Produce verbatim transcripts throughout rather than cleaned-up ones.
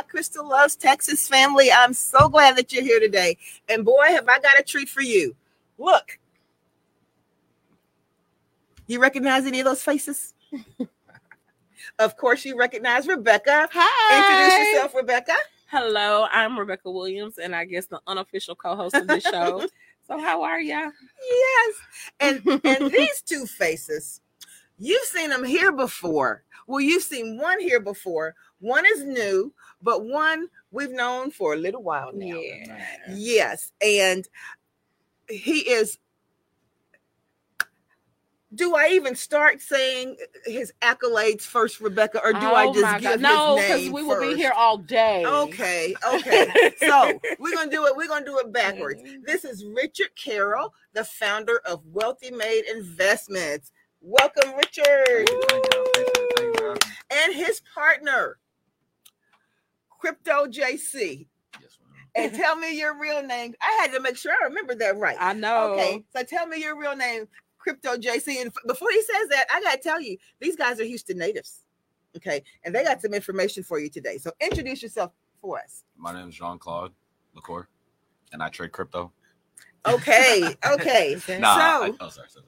my Crystal Loves Texas family. I'm so glad that you're here today. And boy, have I got a treat for you. Look. You recognize any of those faces? Of course, you recognize Rebecca. Hi. Introduce yourself, Rebecca. Hello, I'm Rebecca Williams, and I guess the unofficial co-host of the show. So how are ya? Yes. And, and these two faces, you've seen them here before. Well, you've seen one here before. One is new, but one we've known for a little while now. Yeah. Yes. And he is, do I even start saying his accolades first, Rebecca, or do oh I just my give God. No, his because name we will first? be here all day. Okay, okay. So we're gonna do it. We're gonna do it backwards. This is Richard Carroll, the founder of Wealthy Made Investments. Welcome, Richard. And his partner, Crypto J C. Yes, ma'am. And tell me your real name. I had to make sure I remember that right. I know. Okay, so tell me your real name, Crypto J C. And before he says that, I gotta tell you, these guys are Houston natives. Okay, and they got some information for you today. So introduce yourself for us. My name is Jean-Claude LaCour, and I trade crypto. Okay, okay. Nah, so I, oh, sorry, sorry.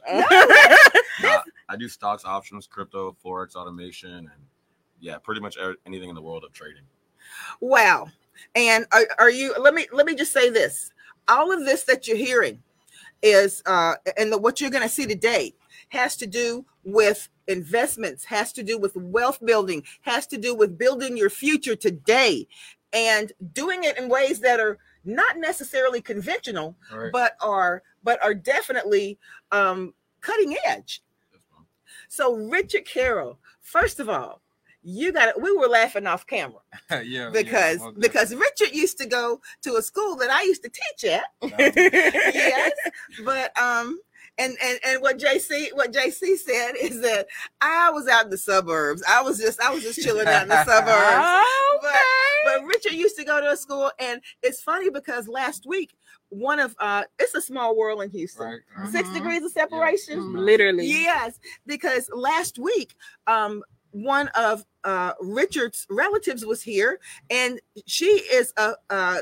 no, Nah, I do stocks, options, crypto, forex, automation, and yeah, pretty much er- anything in the world of trading. wow. And are, are you? Let me let me just say this. All of this that you're hearing is, uh, and the, what you're going to see today has to do with investments, has to do with wealth building, has to do with building your future today, and doing it in ways that are not necessarily conventional, Right. but are but are definitely um, cutting edge. Yes, ma'am. So, Richard Carroll, first of all, you got it. We were laughing off camera yeah, because yeah, because Richard used to go to a school that I used to teach at. Yes, but um, and and and what J C what J C said is that I was out in the suburbs. I was just I was just chilling out in the suburbs. Okay. But but Richard used to go to a school, and it's funny because last week one of uh, it's a small world in Houston. Right, right. Six Mhm. degrees of separation. Yeah. Literally. Yes, because last week, um, one of uh, Richard's relatives was here, and she is a, uh,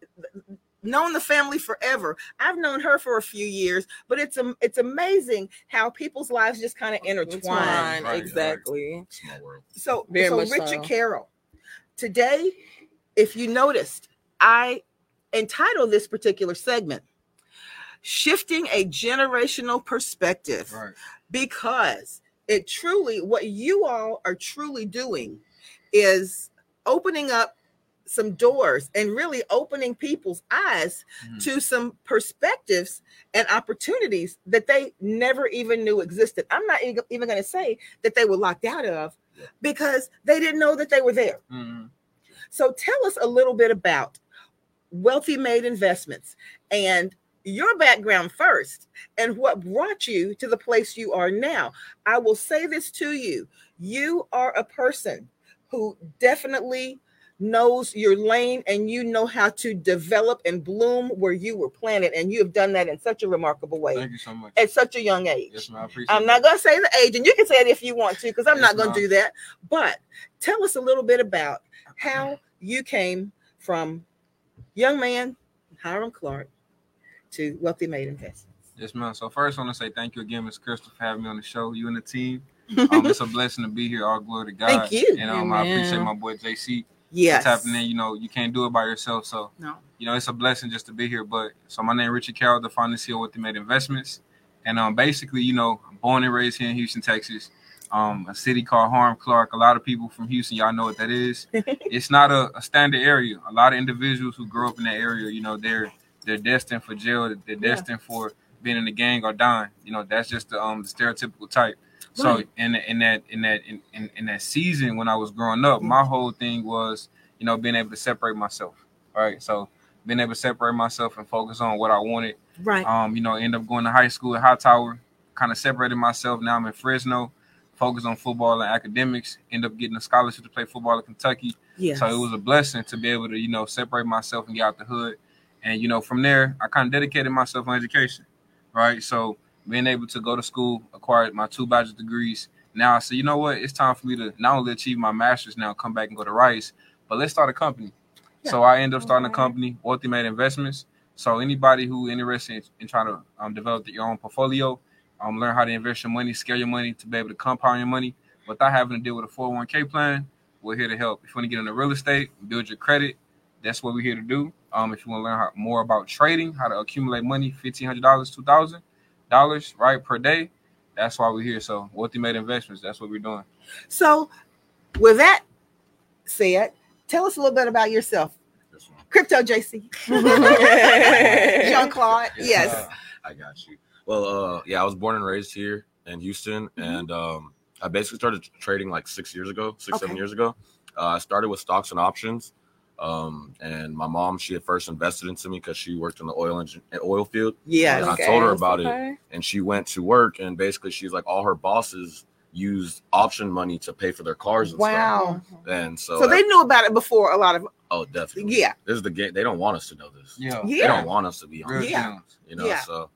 known the family forever. I've known her for a few years, but it's um, it's amazing how people's lives just kind of intertwine. Twine, Right, exactly. Small world. So, Very so much Richard so. Carroll, today, if you noticed, I entitled this particular segment "Shifting a Generational Perspective," Right. because it truly, what you all are truly doing is opening up some doors and really opening people's eyes Mhm. to some perspectives and opportunities that they never even knew existed. I'm not even, even going to say that they were locked out of, Yeah. because they didn't know that they were there. Mhm. So tell us a little bit about Wealthy Made Investments and your background first and what brought you to the place you are now. I will say this to you. You are a person who definitely knows your lane, and you know how to develop and bloom where you were planted, and you have done that in such a remarkable way Thank you so much. at such a young age. Yes, ma'am. I appreciate I'm it. not going to say the age, and you can say it if you want to, because I'm Yes, not going ma'am. to do that. But tell us a little bit about how you came from young man Hiram Clark to Wealthy Made Investments. Yes, ma'am. So first, I want to say thank you again, Miss Crystal, for having me on the show. You and the team. Um, it's a blessing to be here. All glory to God. Thank you. And um, I Amen. appreciate my boy J C Yes. for tapping in. You know, you can't do it by yourself. So, No. you know, it's a blessing just to be here. But so my name is Richard Carroll, the founder and C E O of Wealthy Made Investments. And um, basically, you know, I'm born and raised here in Houston, Texas. Um, a city called Hiram Clark. A lot of people from Houston, y'all know what that is. It's not a, a standard area. A lot of individuals who grow up in that area, you know, they're they're destined for jail. They're Yeah. destined for being in the gang or dying. You know, that's just the um the stereotypical type. So Right. in in that in that in, in, in that season when I was growing up, my whole thing was, you know, being able to separate myself. Right. So being able to separate myself and focus on what I wanted. Right. Um, you know, end up going to high school at Hightower, kind of separated myself. Now I'm in Fresno, focus on football and academics, end up getting a scholarship to play football at Kentucky. Yes. So it was a blessing to be able to, you know, separate myself and get out the hood. And, you know, from there, I kind of dedicated myself on education, right? So being able to go to school, acquired my two bachelor's degrees. Now I said, you know what? It's time for me to not only achieve my master's now, come back and go to Rice, but let's start a company. Yeah. So I ended up starting Okay. a company, Wealthy Made Investments. So anybody who interested in, in trying to um, develop your own portfolio, um, learn how to invest your money, scale your money to be able to compound your money without having to deal with a four oh one k plan, we're here to help. If you want to get into real estate, build your credit, that's what we're here to do. Um, if you want to learn how, more about trading, how to accumulate money, fifteen hundred dollars, two thousand dollars, right, per day, that's why we're here. So Wealthy Made Investments, that's what we're doing. So with that said, tell us a little bit about yourself. Crypto J C. Jean-Claude. Yes. Uh, I got you. Well, uh, yeah, I was born and raised here in Houston, mm-hmm. and um, I basically started trading like six years ago, six, okay. seven years ago. Uh, I started with stocks and options, um, and my mom, she had first invested into me because she worked in the oil engine, oil field. Yeah. And okay. I told her about okay. it, and she went to work, and basically she's like, all her bosses used option money to pay for their cars and wow. stuff. And so, so they knew about it before a lot of. Oh, definitely. Yeah. This is the game. They don't want us to know this. Yeah. They yeah. don't want us to be on. Yeah. You know, yeah. so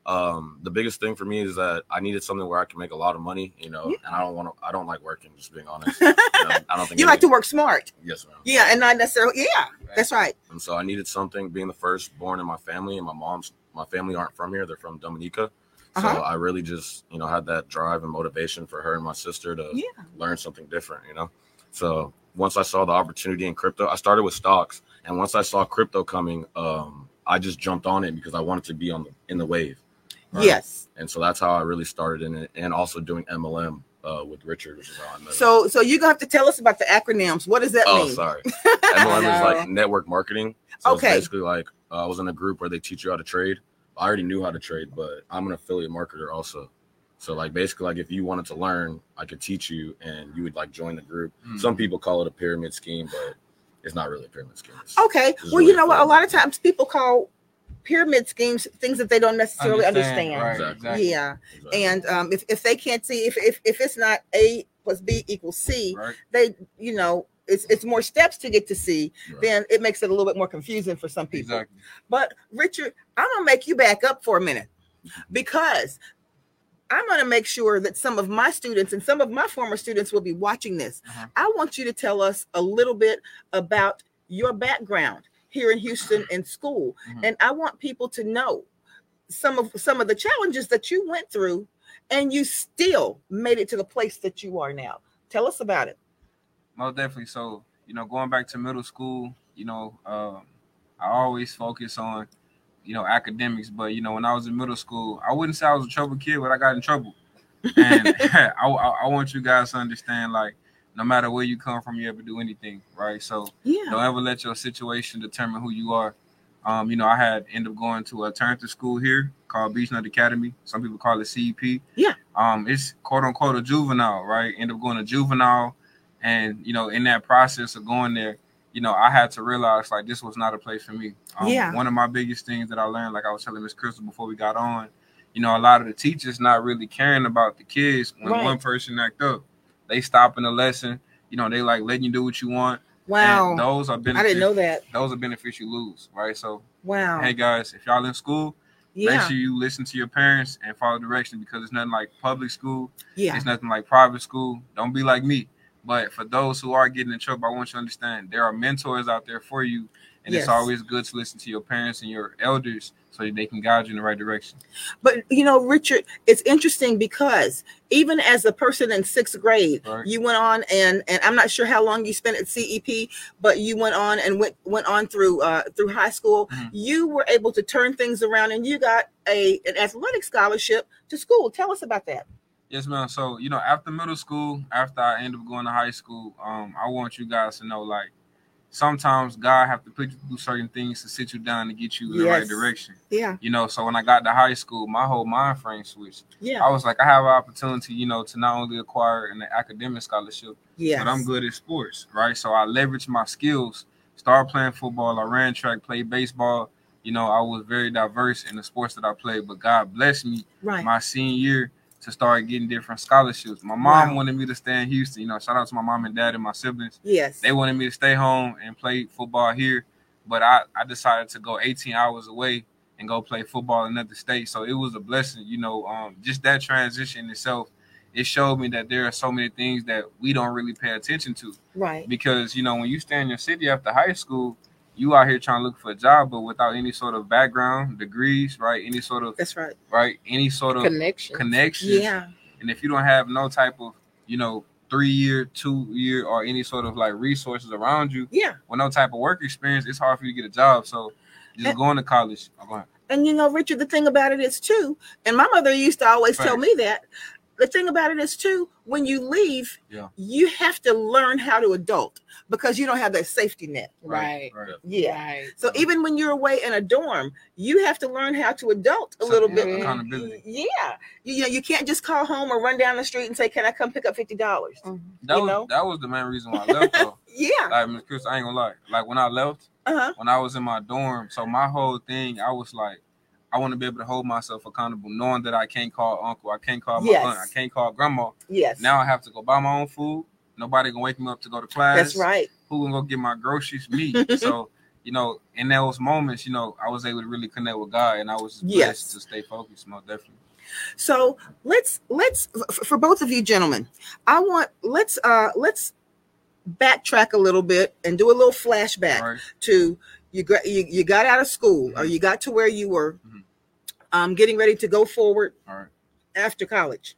um, the biggest thing for me is that I needed something where I can make a lot of money, you know, yeah. and I don't want to, I don't like working, just being honest. You know, I don't think you like to work smart. Yes, ma'am. Yeah. And not necessarily. Yeah. That's right. And so I needed something, being the first born in my family, and my mom's, my family aren't from here. They're from Dominica. So uh-huh. I really just, you know, had that drive and motivation for her and my sister to yeah. learn something different, you know? So once I saw the opportunity in crypto, I started with stocks. And once I saw crypto coming, um, I just jumped on it because I wanted to be on the, in the wave. Right? Yes. And so that's how I really started in it. And also doing M L M uh, with Richard, which is how I met So, him. so you're going to have to tell us about the acronyms. What does that oh, mean? Oh, sorry. M L M is like network marketing. So okay. It's basically like uh, I was in a group where they teach you how to trade. I already knew how to trade, but I'm an affiliate marketer also. So like basically like if you wanted to learn, I could teach you and you would like join the group. Mm. Some people call it a pyramid scheme, but it's not really a pyramid scheme. It's, okay. it's well, really you know what? A lot of times people call pyramid schemes things that they don't necessarily understand. understand. Right, exactly. Yeah. Exactly. And um, if, if they can't see, if, if, if it's not A plus B equals C, right. they, you know, it's it's more steps to get to C, right. then it makes it a little bit more confusing for some people. Exactly. But Richard, I'm going to make you back up for a minute because I'm going to make sure that some of my students and some of my former students will be watching this. Uh-huh. I want you to tell us a little bit about your background here in Houston in school. Mm-hmm. And I want people to know some of some of the challenges that you went through and you still made it to the place that you are now. Tell us about it. Most definitely. So, you know, going back to middle school, you know, um, I always focus on, you know, academics. But, you know, when I was in middle school, I wouldn't say I was a trouble kid, but I got in trouble. And I, I, I want you guys to understand, like, no matter where you come from, you ever do anything, right? So yeah. don't ever let your situation determine who you are. Um, you know, I had ended up going to a alternative school here called Beechnut Academy. Some people call it C E P. Yeah. Um, it's quote unquote a juvenile, right? End up going to juvenile. And, you know, in that process of going there, you know, I had to realize, like, this was not a place for me. Um, yeah. One of my biggest things that I learned, like I was telling Miss Crystal before we got on, you know, a lot of the teachers not really caring about the kids when right. one person act up. They stop in the lesson. You know, they, like, letting you do what you want. Wow. And those are benefits. I didn't know that. Those are benefits you lose, right? So, wow. Hey, guys, if y'all in school, yeah. make sure you listen to your parents and follow direction because it's nothing like public school. Yeah. It's nothing like private school. Don't be like me. But for those who are getting in trouble, I want you to understand there are mentors out there for you. And yes. It's always good to listen to your parents and your elders so that they can guide you in the right direction. But, you know, Richard, it's interesting because even as a person in sixth grade, right. you went on and and I'm not sure how long you spent at C E P, but you went on and went went on through uh, through high school. Mm-hmm. You were able to turn things around and you got a an athletic scholarship to school. Tell us about that. Yes, ma'am. So, you know, after middle school, after I ended up going to high school, um, I want you guys to know, like, sometimes God have to put you through certain things to sit you down to get you in yes. the right direction. Yeah. You know, so when I got to high school, my whole mind frame switched. Yeah. I was like, I have an opportunity, you know, to not only acquire an academic scholarship, yes. but I'm good at sports, right? So I leveraged my skills, started playing football, I ran track, played baseball. You know, I was very diverse in the sports that I played, but God blessed me right. my senior year to start getting different scholarships. My mom wow. wanted me to stay in Houston. You know, shout out to my mom and dad and my siblings. Yes. They wanted me to stay home and play football here. But I, I decided to go eighteen hours away and go play football in another state. So it was a blessing, you know, um, just that transition itself. it showed me that there are so many things that we don't really pay attention to. Right. Because, you know, when you stay in your city after high school, you out here trying to look for a job, but without any sort of background, degrees, right? Any sort of that's right, right? Any sort of connection, connections. Yeah. And if you don't have no type of, you know, three year, two year, or any sort of like resources around you, yeah, with no type of work experience, it's hard for you to get a job. So just and, going to college. Oh, go ahead. And you know, Richard, the thing about it is too, and my mother used to always right. tell me that. The thing about it is too, when you leave, yeah. you have to learn how to adult because you don't have that safety net. Right. right. Yeah. Right. So yeah. even when you're away in a dorm, you have to learn how to adult a so, little yeah, bit. Accountability. Yeah. You, you know, you can't just call home or run down the street and say, "Can I come pick up fifty dollars?" Mm-hmm. That you was know? that was the main reason why I left though. Yeah. Like Miss Chris, I ain't gonna lie. Like when I left, uh-huh. when I was in my dorm, so my whole thing, I was like, I want to be able to hold myself accountable, knowing that I can't call uncle, I can't call my yes. aunt, I can't call grandma. Yes. Now I have to go buy my own food. Nobody gonna wake me up to go to class. That's right. Who gonna go get my groceries? Me. So, you know, in those moments, you know, I was able to really connect with God, and I was blessed yes. to stay focused, most definitely. So let's let's for both of you gentlemen, I want let's uh let's backtrack a little bit and do a little flashback right. to you got you, you got out of school mm-hmm. or you got to where you were mm-hmm. um getting ready to go forward All right. after college.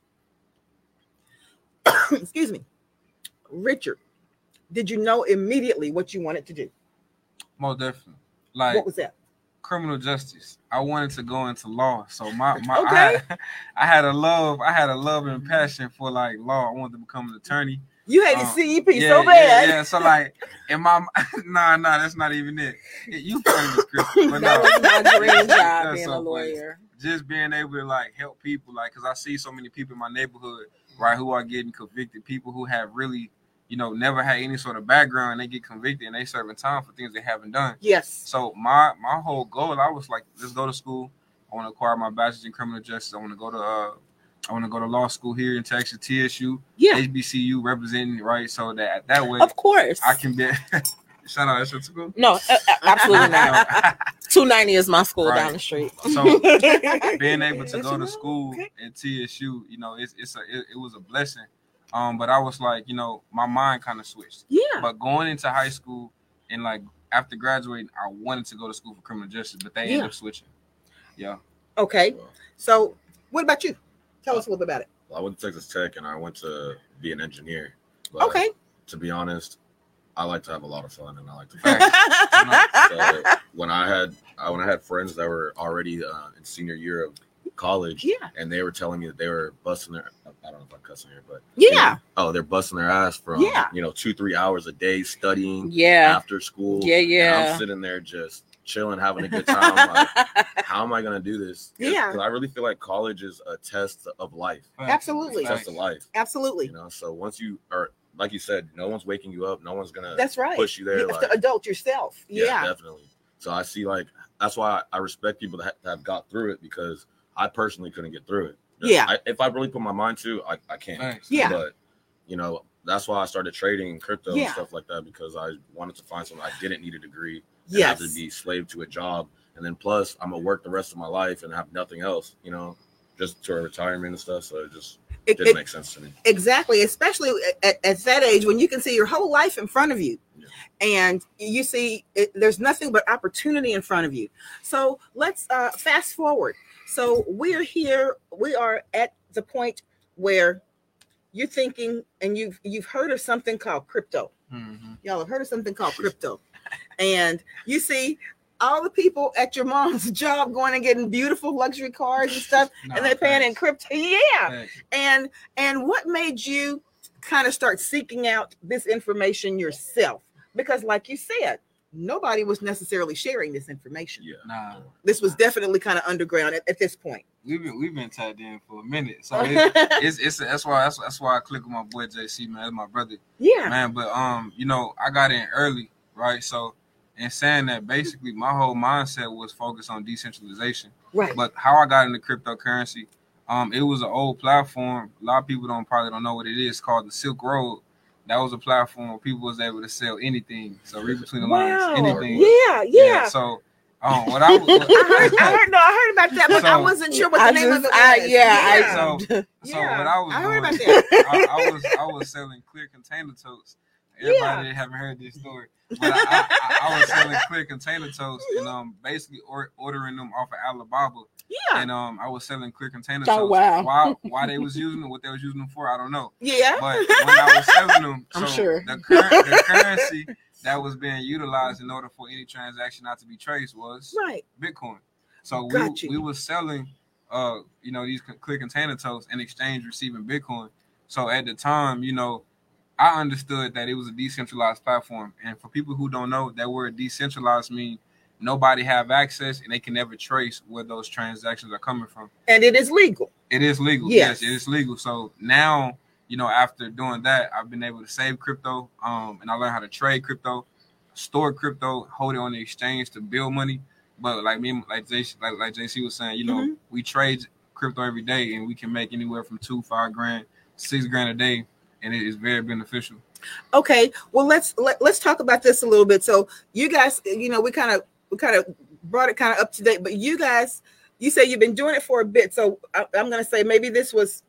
Excuse me. Richard, did you know immediately what you wanted to do? Most definitely. Like what was that? Criminal justice. I wanted to go into law. So my, my okay. I, had, I had a love, I had a love and passion for like law. I wanted to become an attorney. You hated um, C E P yeah, so bad. Yeah, yeah. So like in my nah, nah, that's not even it. You funny, Chris. But that no. was my dream job being so a lawyer. Funny. Just being able to like help people, like, cause I see so many people in my neighborhood, right, who are getting convicted. People who have really, you know, never had any sort of background, and they get convicted and they serving time for things they haven't done. Yes. So my my whole goal, I was like, let's go to school. I want to acquire my bachelor's in criminal justice. I want to go to uh, I want to go to law school here in Texas, T S U, yeah, H B C U representing, right? So that that way, of course, I can be. Shout out, that's your school? No, uh, absolutely not. two ninety is my school right. down the street. So being able to go to school at T S U, you know, it's it's a it, it was a blessing. Um, but I was like, you know, my mind kind of switched. Yeah. But going into high school and like after graduating, I wanted to go to school for criminal justice, but they yeah. ended up switching. Yeah. Okay. So what about you? Tell us a little bit about it. Well, I went to Texas Tech and I went to be an engineer. But okay. To be honest, I like to have a lot of fun and I like to. So when I had I, when I had friends that were already uh, in senior year of college, yeah, and they were telling me that they were busting their I don't know if I'm cussing here, but yeah, you know, oh, they're busting their ass from yeah. you know two three hours a day studying, yeah, after school, yeah, yeah. And I'm sitting there just chilling, having a good time. Like, how am I gonna do this? Yeah, because I really feel like college is a test of life. Absolutely, it's a test of life. Absolutely. You know, so once you are, like you said, no one's waking you up. No one's gonna. That's right. Push you there. You have like, to adult yourself. Yeah. yeah, definitely. So I see, like, that's why I respect people that have got through it, because I personally couldn't get through it. Yeah. I, if I really put my mind to, I, I can't. Thanks. Yeah. But you know, that's why I started trading crypto yeah. and stuff like that, because I wanted to find something I didn't need a degree. And yes. have to be slave to a job, and then plus I'm gonna work the rest of my life and have nothing else. You know, just to a retirement and stuff. So it just it didn't it, make sense to me. Exactly, especially at, at that age when you can see your whole life in front of you. Yeah. And you see it, there's nothing but opportunity in front of you. So let's uh, fast forward. So we're here. We are at the point where you're thinking, and you've you've heard of something called crypto. Mm-hmm. Y'all have heard of something called crypto, and you see all the people at your mom's job going and getting beautiful luxury cars and stuff, no, and they're paying in crypto. Yeah, thanks. and and what made you kind of start seeking out this information yourself? Because, like you said, nobody was necessarily sharing this information. Yeah, nah. This was definitely kind of underground at, at this point. We've been we've been tapped in for a minute, so it, it's it's that's why that's, that's why I click with my boy J C, man. That's my brother. Yeah, man. But um, you know, I got in early, right? So, in saying that, basically, my whole mindset was focused on decentralization. Right. But how I got into cryptocurrency, um, it was an old platform. A lot of people don't probably don't know what it is. Called the Silk Road. That was a platform where people was able to sell anything. So read between the lines, wow. anything. Yeah, yeah, yeah. So Um, what I, what, I heard, I heard, no, I heard about that, but So, I wasn't sure what the I name of just- it I- was. yeah, I- so, so Yeah, what I was I heard doing, about that. I, I was I was selling clear container totes. Everybody Yeah. haven't heard this story, but I, I, I, I was selling clear container totes and um basically or, ordering them off of Alibaba. Yeah, And um, I was selling clear container Oh, totes. wow. Why why they was using them, what they was using them for, I don't know. yeah. But when I was selling them, so I'm sure. the, cur- the currency that was being utilized in order for any transaction not to be traced was Right. Bitcoin. So Got we you. we were selling uh you know these clear container totes in exchange receiving Bitcoin. So at the time, you know, I understood that it was a decentralized platform. And for people who don't know, that word decentralized means nobody have access and they can never trace where those transactions are coming from. And it is legal. It is legal. Yes. Yes, it is legal. So now, you know, after doing that, I've been able to save crypto, um, and I learned how to trade crypto, store crypto, hold it on the exchange to build money. But like me, like J C, like, like J C was saying, you know, Mhm. we trade crypto every day, and we can make anywhere from two, five grand, six grand a day, and it is very beneficial. Okay, well let's let, let's talk about this a little bit. So you guys, you know, we kind of we kind of brought it kind of up to date, but you guys, you say you've been doing it for a bit. So I, I'm going to say maybe this was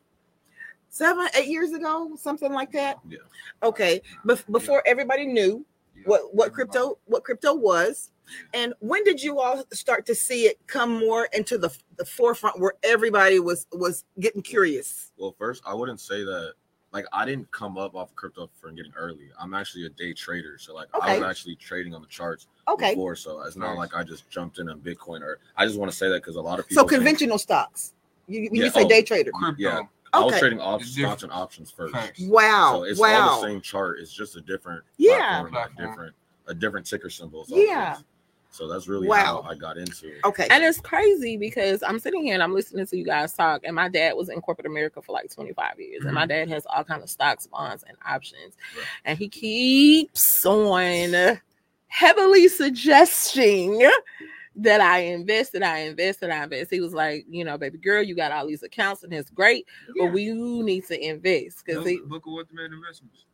seven, eight years ago, something like that. Yeah. Okay, Bef- before everybody knew Yeah. what what crypto what crypto was, and when did you all start to see it come more into the the forefront where everybody was was getting curious? Well, first, I wouldn't say that. Like, I didn't come up off of crypto from getting early. I'm actually a day trader, so like I Okay. was actually trading on the charts Okay, before. So it's not Nice. like I just jumped in on Bitcoin, or I just want to say that because a lot of people. so think- conventional stocks. You, when Yeah, you say oh, day trader. Crypto. Yeah. I was Okay. trading options, It's different. stocks, and options first. Facts. Wow! So it's all wow! the same chart. It's just a different Yeah. platform, a Platform. different a different ticker symbol. So Yeah. So that's really Wow. how I got into it. Okay. And it's crazy because I'm sitting here and I'm listening to you guys talk, and my dad was in corporate America for like twenty-five years, and my dad has all kind of stocks, bonds, and options, Right. and he keeps on heavily suggesting that I invest, that I invest, that I invest. He was like, you know, baby girl, you got all these accounts and it's great, Yeah. but we need to invest because Book, book of what they made investments.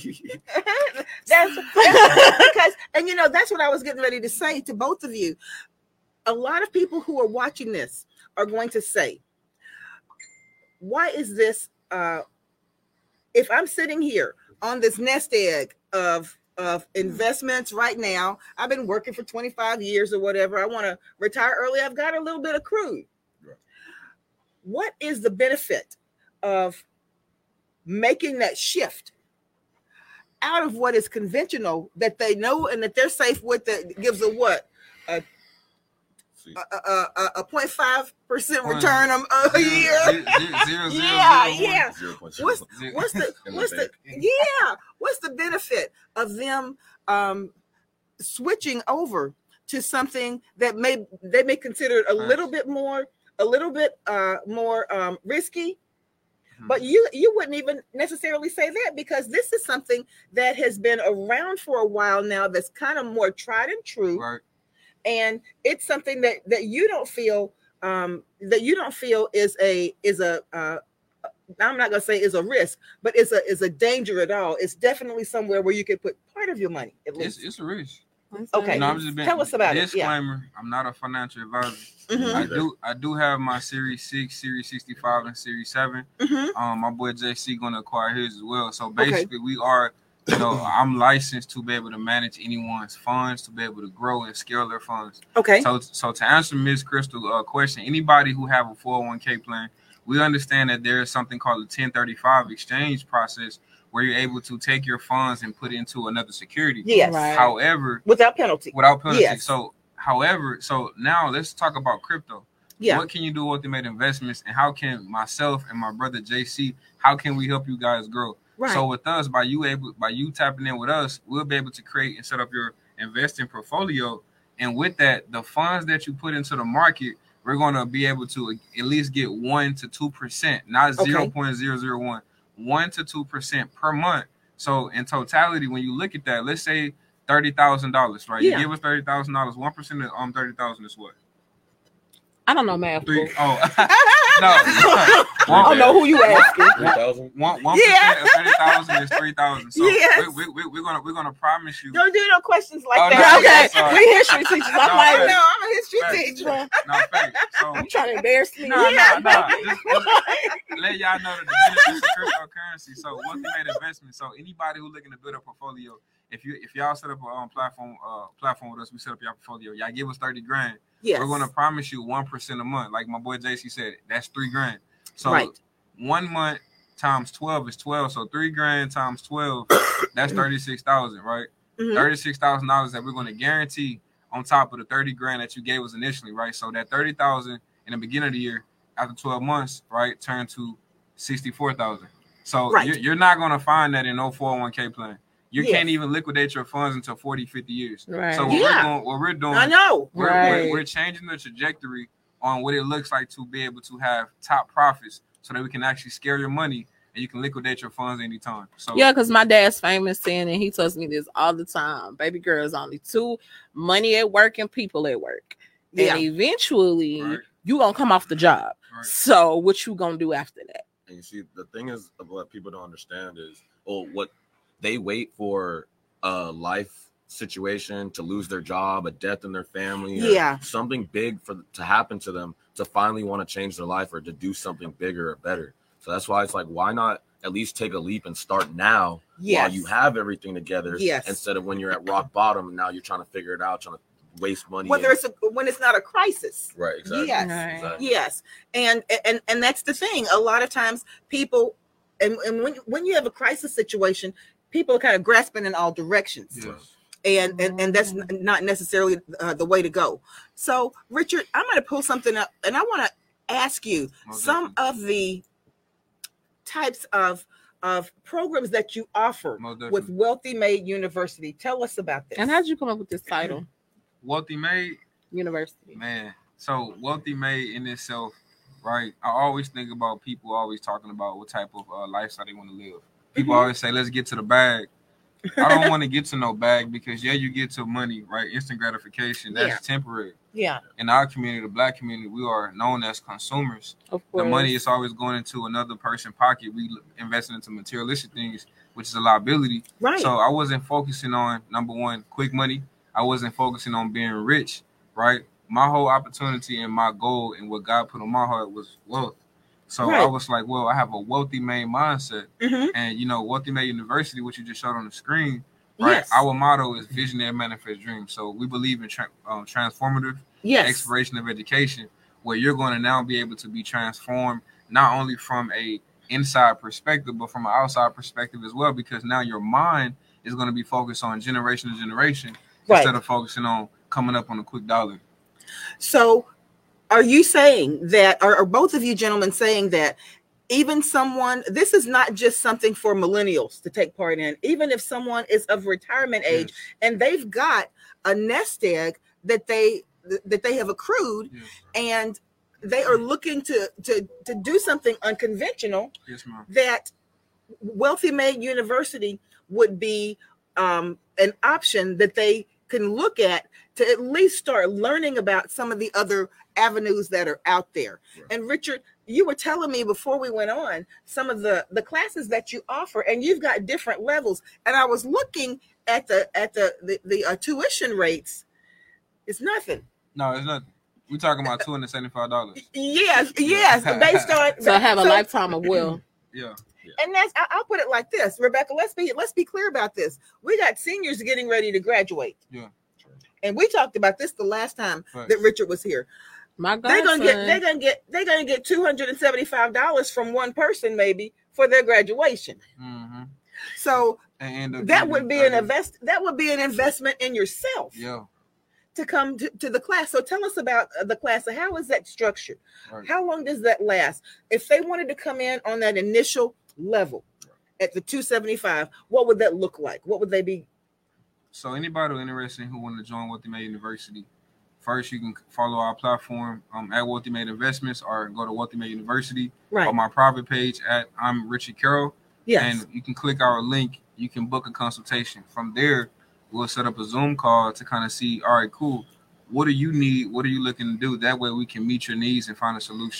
that's, that's because, and you know, that's what I was getting ready to say to both of you. A lot of people who are watching this are going to say, why is this? Uh, if I'm sitting here on this nest egg of of investments right now, I've been working for twenty-five years or whatever. I want to retire early. I've got a little bit accrued. Right. What is the benefit of making that shift out of what is conventional that they know and that they're safe with, that gives a what? A See, a, a, a, a zero point five percent Point return a, a Zero- year. zero- zero- zero- Yeah, zero- yeah. zero point zero. What's zero- what's the In the what's the bank. yeah? What's the benefit of them um, switching over to something that may they may consider a little bit more a little bit uh, more um, risky? But you you wouldn't even necessarily say that, because this is something that has been around for a while now, that's kind of more tried and true. Right. And it's something that that you don't feel um that you don't feel is a is a uh I'm not gonna say is a risk, but it's a is a danger at all. It's definitely somewhere where you could put part of your money at It's, least. it's a risk. Okay. No, I'm just being, Tell us about it, yeah. disclaimer, I'm not a financial advisor. Mhm, I do I do have my Series six, Series sixty-five, and Series seven. mhm. Um, my boy J C gonna acquire his as well. So Okay. basically, we are, you know, I'm licensed to be able to manage anyone's funds, to be able to grow and scale their funds. Okay. So, so to answer Miz Crystal's uh, question, anybody who have a four oh one k plan, we understand that there is something called the ten thirty-five exchange process, where you're able to take your funds and put it into another security. Yes. Right. However, Without penalty. without penalty. Yes. So, however, so now let's talk about crypto. Yeah. What can you do with Ultimate Investments, and how can myself and my brother J C, how can we help you guys grow? Right. So with us, by you able by you tapping in with us, we'll be able to create and set up your investing portfolio. And with that, the funds that you put into the market, we're gonna be able to at least get one to two percent, not Okay. zero point zero zero one, one to two percent per month. So in totality, when you look at that, let's say thirty thousand dollars, right? Yeah. You give us thirty thousand dollars, one percent of um thirty thousand is what? I don't know math. Three. boo. Oh, no. I don't know who you asking. Three thousand. One one percent Yeah. of thirty thousand is three thousand. So Yes. we, we, we, we're gonna we're gonna promise you. Don't do no questions like Oh, no, that. Okay, sorry. we history teachers. I'm No, I like, know I'm a history Facts. teacher. No, fact. So you trying to embarrass me? no, Yeah. no, no. Just, just let y'all know that the benefits of cryptocurrency. So wealthy made investment. So anybody who looking to build a portfolio, if you if y'all set up a um, platform uh platform with us, we set up your portfolio. Y'all give us thirty grand. Yes. We're gonna promise you one percent a month. Like my boy J C said, that's three grand. So Right. one month times twelve is twelve. So three grand times twelve, that's thirty-six thousand, right? Mhm. Thirty-six thousand dollars that we're gonna guarantee on top of the thirty grand that you gave us initially, right? So that thirty thousand in the beginning of the year, after twelve months, right, turn to sixty-four thousand. So Right. you're, you're not gonna find that in no four oh one k plan. You Yes. can't even liquidate your funds until forty, fifty years. Right. So what Yeah. we're doing, what we're doing, I know. we're, Right. we're, we're changing the trajectory on what it looks like to be able to have top profits so that we can actually scale your money and you can liquidate your funds anytime. So Yeah, because my dad's famous saying, and he tells me this all the time. Baby girl is only two: money at work and people at work. Yeah. And eventually, Right. you gonna come off the job. Right. So what you gonna do after that? And you see, the thing is, of what people don't understand is, oh, what they wait for a life situation to lose their job, a death in their family, or Yeah. something big for to happen to them to finally want to change their life or to do something bigger or better. So that's why it's like, why not at least take a leap and start now Yes. while you have everything together, Yes. instead of when you're at rock bottom and now you're trying to figure it out, trying to waste money. Whether and- it's a, when it's not a crisis. right, exactly. Yes. Right. exactly. Yes, and and and that's the thing. A lot of times, people, and, and when when you have a crisis situation, people are kind of grasping in all directions, yes. and, and and that's n- not necessarily uh, the way to go. So, Richard, I'm going to pull something up, and I want to ask you Most some of the types of of programs that you offer Most with definitely. Wealthy Made University. Tell us about this. And how'd you come up with this title, Wealthy Made, university? man. So Wealthy Made in itself, right? I always think about people always talking about what type of uh, lifestyle they want to live. People Mhm. always say, let's get to the bag. I don't want to get to no bag because yeah, you get to money, right? Instant gratification. That's Yeah. temporary. Yeah, In our community, the black community, we are known as consumers. Of course. The money is always going into another person's pocket. We investing into materialistic things, which is a liability. right. So I wasn't focusing on number one, quick money. I wasn't focusing on being rich, right? My whole opportunity and my goal and what God put on my heart was wealth. So I Right. was like, well, I have a wealthy made mindset. Mhm. And you know, Wealthy Made University, which you just showed on the screen, right? Yes. Our motto is visionary manifest dreams. So we believe in tra- um, transformative Yes. exploration of education, where you're going to now be able to be transformed not only from a inside perspective, but from an outside perspective as well, because now your mind is going to be focused on generation to generation Right. instead of focusing on coming up on a quick dollar. So, are you saying that, or are both of you gentlemen saying that even someone, this is not just something for millennials to take part in, even if someone is of retirement age Yes. and they've got a nest egg that they that they have accrued Yes, and they are looking to to to do something unconventional, yes, ma'am. that Wealthy Made University would be um, an option that they can look at to at least start learning about some of the other avenues that are out there. Right. And Richard, you were telling me before we went on some of the the classes that you offer, and you've got different levels. And I was looking at the at the the, the uh, tuition rates. It's nothing. No, it's nothing. We're talking about two hundred seventy-five dollars. Yes, yes, based on So I have a so- lifetime of will. Yeah. And that's I- I'll put it like this, Rebecca. Let's be let's be clear about this. We got seniors getting ready to graduate. Yeah. And we talked about this the last time Right. that Richard was here. My They're gonna get they're godson, gonna get they're gonna get two hundred and seventy-five dollars from one person maybe for their graduation. Mm-hmm. So And, and that would be an invest that would be an investment in yourself Yeah. to come to, to the class. So tell us about uh, the class. So how is that structured? Right. How long does that last? If they wanted to come in on that initial level at the two seventy-five, what would that look like? What would they be? So anybody who interested who want to join Wealthy Made University, first you can follow our platform um, at Wealthy Made Investments or go to Wealthy Made University Right. or my private page at I'm Richard Carroll. Yes. And you can click our link. You can book a consultation. From there, we'll set up a Zoom call to kind of see, all right, cool. What do you need? What are you looking to do? That way we can meet your needs and find a solution.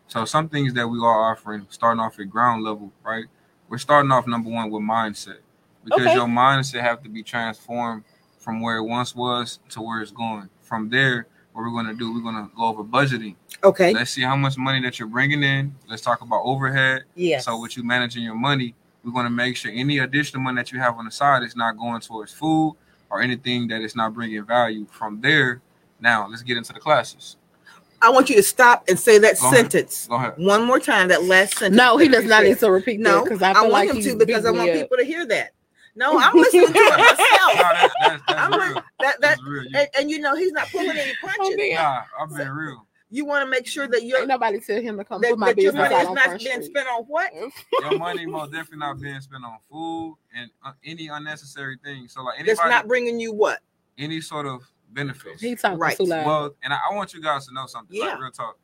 So some things that we are offering, starting off at ground level, right? We're starting off number one with mindset, because Okay. your mindset have to be transformed from where it once was to where it's going. From there, what we're going to do, we're going to go over budgeting. Okay. Let's see how much money that you're bringing in. Let's talk about overhead. Yes. So with you managing your money, we're going to make sure any additional money that you have on the side is not going towards food or anything that is not bringing value. From there, now let's get into the classes. I want you to stop and say that Go ahead. sentence Go ahead. one more time. That last sentence. No, he that does you not said. need to repeat No, that because I I feel want like him he's to because I beating want me up. people to hear that. No, I'm listening to it No, myself. that, that's, that's I'm real. like, that that That's real. You, and, and you know he's not pulling any Oh, punches. man. nah, I've been real. You want to make sure that you're Ain't nobody tell him to come that, put my that your business money out is on not Front being Street. spent on what? Your money most definitely not being spent on food and uh, any unnecessary things. So like That's anybody, not bringing you what? any sort of benefits. He talking Right. too loud. Well, and I, I want you guys to know something. Yeah. Like real talk.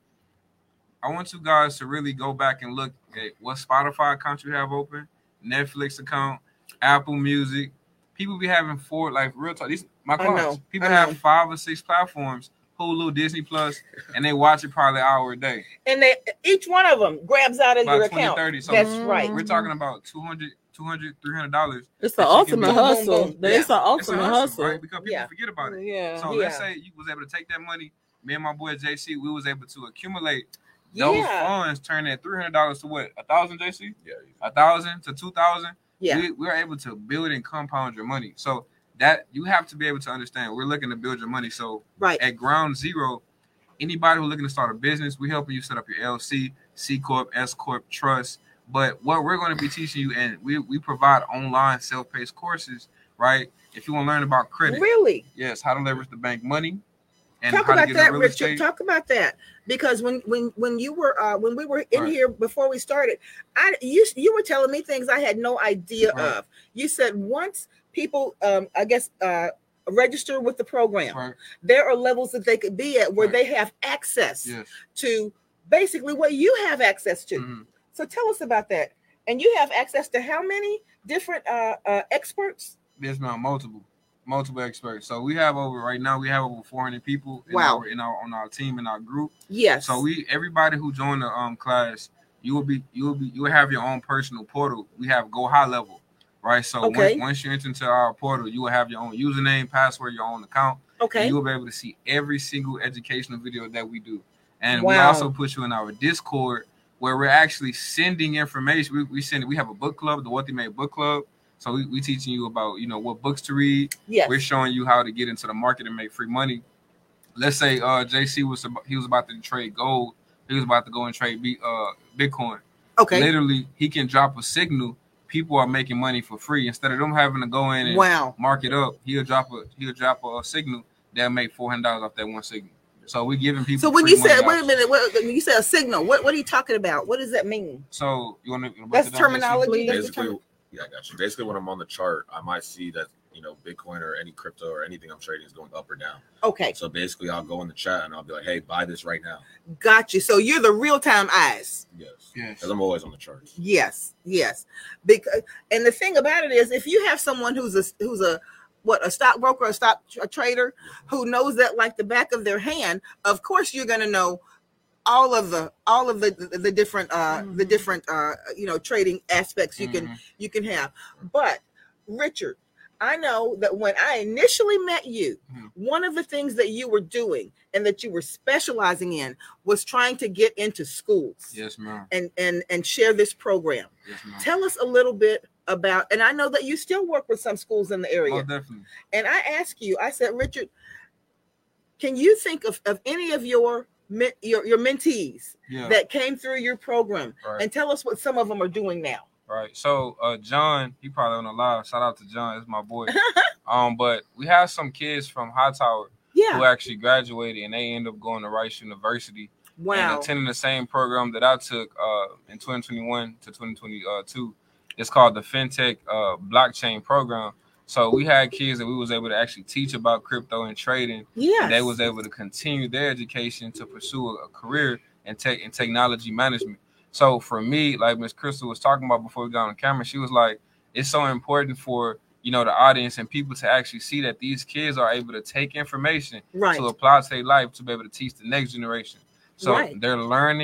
I want you guys to really go back and look at what Spotify account you have open, Netflix account, Apple Music. People be having four, like real talk. These my I clients. know, People I know. have five or six platforms, Hulu, Disney Plus, and they watch it probably an hour a day. And they each one of them grabs out of About your twenty, account. thirty. So That's Mm. right. we're talking about two hundred, two hundred, three hundred dollars. It's that an you can ultimate be- Boom, boom, hustle. boom. It's an It's a ultimate hustle, hustle. right? Because people Yeah. forget about it. Yeah. So Yeah. let's say you was able to take that money. Me and my boy J C, we was able to accumulate those Yeah. funds, turn that three hundred dollars to what? A thousand, J C? Yeah. A thousand to two thousand. Yeah. We, we're able to build and compound your money. So that you have to be able to understand. We're looking to build your money. So Right. at ground zero, anybody who's looking to start a business, we're helping you set up your L L C, C Corp, S Corp, trust. But what we're going to be teaching you, and we, we provide online self-paced courses, right? If you want to learn about credit, Really? yes, how to leverage the bank money, and Talk how to about get that, into real Richard. estate. Talk about that because when when when you were uh, when we were in Right. here before we started, I you you were telling me things I had no idea Right. of. You said once people, um, I guess, uh, register with the program, Right. there are levels that they could be at where Right. they have access Yes. to basically what you have access to. Mhm. So tell us about that. And you have access to how many different uh, uh, experts? Yes, ma'am. Multiple, multiple experts. So we have over right now. We have over four hundred people in Wow. our in our on our team in our group. Yes. So we everybody who joined the um class, you will be you will be you will have your own personal portal. We have Go High Level, right? So Okay. once, once you enter into our portal, you will have your own username, password, your own account. Okay. And you will be able to see every single educational video that we do. And we Wow. also put you in our Discord where we're actually sending information. We, we send we have a book club, the What They Made Book Club. So we we teaching you about, you know, what books to read. Yes. We're showing you how to get into the market and make free money. Let's say uh J C was about, he was about to trade gold. He was about to go and trade B, uh Bitcoin. Okay. Literally, he can drop a signal. People are making money for free instead of them having to go in and Wow. mark it up. He'll drop a he'll drop a, a signal that'll make four hundred dollars off that one signal. So we're giving people. So when free you said, money wait a options. minute, what, when you said a signal, what, what are you talking about? What does that mean? So you want to? That's terminology. That's the Basically, term- yeah, I got you. Basically, when I'm on the chart, I might see that, you know, Bitcoin or any crypto or anything I'm trading is going up or down. Okay, So basically, I'll go in the chat and I'll be like, "Hey, buy this right now." got you. So you're the real time eyes. Yes, Yes. because I'm always on the charts. Yes, yes. Because and the thing about it is, if you have someone who's a who's a what a stockbroker, a stock a trader who knows that like the back of their hand, of course you're going to know all of the all of the the, the different uh the Mhm. different uh you know trading aspects you can Mhm. you can have. But Richard, I know that when I initially met you, Mhm. one of the things that you were doing and that you were specializing in was trying to get into schools Yes, ma'am. and and and share this program. Yes, ma'am. Tell us a little bit about, and I know that you still work with some schools in the area. Most definitely. And I asked you, I said, Richard, can you think of, of any of your men- your your mentees Yeah. that came through your program, Right. and tell us what some of them are doing now? Right. So uh John, he probably on the live. Shout out to John, it's my boy. um, but we have some kids from Hightower who Yeah. actually graduated and they end up going to Rice University and Wow. attending the same program that I took uh in twenty twenty-one to twenty twenty-two. It's called the FinTech uh blockchain program. So we had kids that we was able to actually teach about crypto and trading. Yes. And they was able to continue their education to pursue a, a career in tech and technology management. So for me, like Miss Crystal was talking about before we got on camera, she was like, it's so important for, you know, the audience and people to actually see that these kids are able to take information Right. to apply to their life to be able to teach the next generation. So Right. they're learning